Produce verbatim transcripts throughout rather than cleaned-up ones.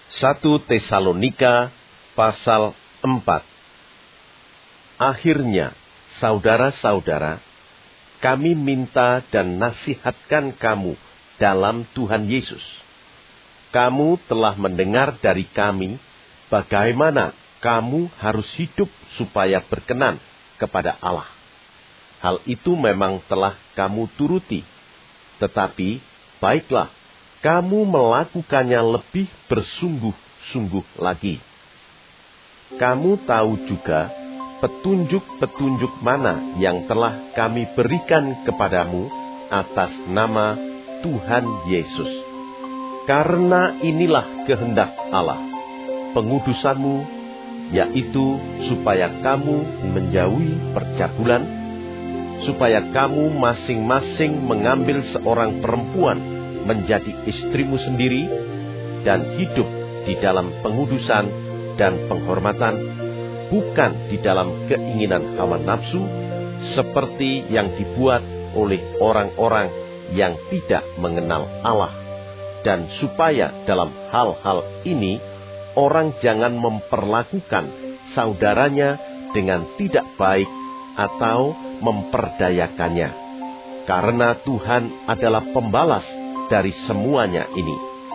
satu Tesalonika pasal empat. Akhirnya, saudara-saudara, kami minta dan nasihatkan kamu dalam Tuhan Yesus. Kamu telah mendengar dari kami bagaimana kamu harus hidup supaya berkenan kepada Allah. Hal itu memang telah kamu turuti, tetapi baiklah, kamu melakukannya lebih bersungguh-sungguh lagi. Kamu tahu juga petunjuk-petunjuk mana yang telah kami berikan kepadamu atas nama Tuhan Yesus. Karena inilah kehendak Allah, pengudusanmu, yaitu supaya kamu menjauhi percabulan, supaya kamu masing-masing mengambil seorang perempuan menjadi istrimu sendiri, dan hidup di dalam pengudusan dan penghormatan, bukan di dalam keinginan hawa nafsu, seperti yang dibuat oleh orang-orang yang tidak mengenal Allah. Dan supaya dalam hal-hal ini, orang jangan memperlakukan saudaranya dengan tidak baik atau memperdayakannya. Karena Tuhan adalah pembalas dari semuanya ini.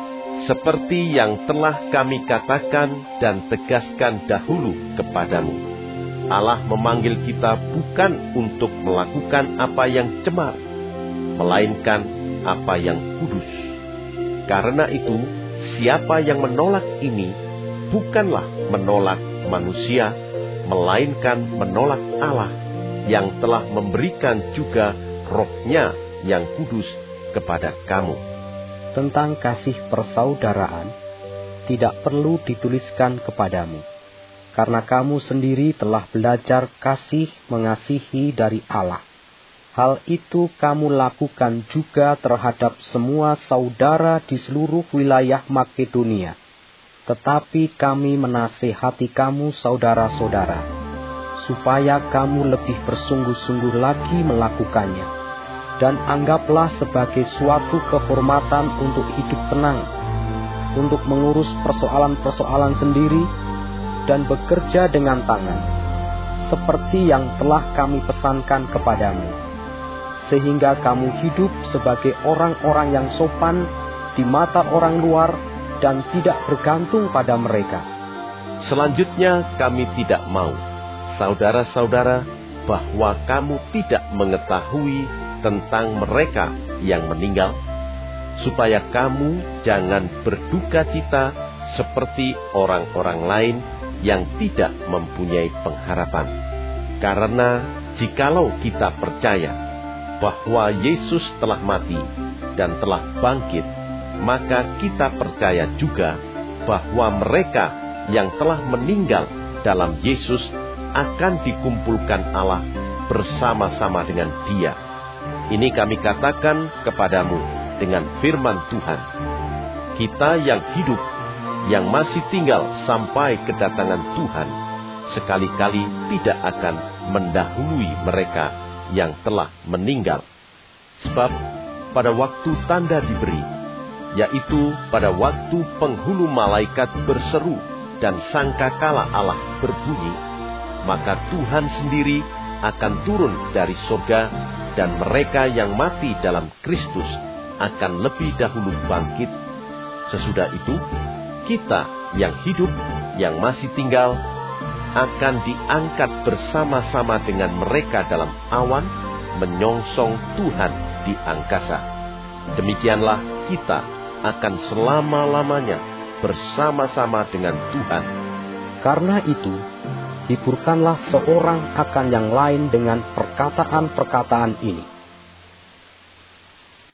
Seperti yang telah kami katakan dan tegaskan dahulu kepadamu, Allah memanggil kita bukan untuk melakukan apa yang cemar, melainkan apa yang kudus. Karena itu, siapa yang menolak ini, bukanlah menolak manusia, melainkan menolak Allah, yang telah memberikan juga Roh-Nya yang kudus kepada kamu. Tentang kasih persaudaraan, tidak perlu dituliskan kepadamu, karena kamu sendiri telah belajar kasih mengasihi dari Allah. Hal itu kamu lakukan juga terhadap semua saudara di seluruh wilayah Makedonia. Tetapi kami menasihati kamu saudara-saudara, supaya kamu lebih bersungguh-sungguh lagi melakukannya. Dan anggaplah sebagai suatu kehormatan untuk hidup tenang, untuk mengurus persoalan-persoalan sendiri, dan bekerja dengan tangan, seperti yang telah kami pesankan kepadamu, sehingga kamu hidup sebagai orang-orang yang sopan di mata orang luar dan tidak bergantung pada mereka. Selanjutnya kami tidak mau, saudara-saudara, bahwa kamu tidak mengetahui tentang mereka yang meninggal, supaya kamu jangan berduka cita seperti orang-orang lain yang tidak mempunyai pengharapan. Karena jikalau kita percaya bahwa Yesus telah mati dan telah bangkit, maka kita percaya juga bahwa mereka yang telah meninggal dalam Yesus akan dikumpulkan Allah bersama-sama dengan Dia. Ini kami katakan kepadamu dengan firman Tuhan. Kita yang hidup, yang masih tinggal sampai kedatangan Tuhan, sekali-kali tidak akan mendahului mereka yang telah meninggal. Sebab pada waktu tanda diberi, yaitu pada waktu penghulu malaikat berseru dan sangkakala Allah berbunyi, maka Tuhan sendiri akan turun dari surga, dan mereka yang mati dalam Kristus akan lebih dahulu bangkit. Sesudah itu, kita yang hidup, yang masih tinggal, akan diangkat bersama-sama dengan mereka dalam awan, menyongsong Tuhan di angkasa. Demikianlah kita akan selama-lamanya bersama-sama dengan Tuhan. Karena itu, hiburkanlah seorang akan yang lain dengan perkataan-perkataan ini.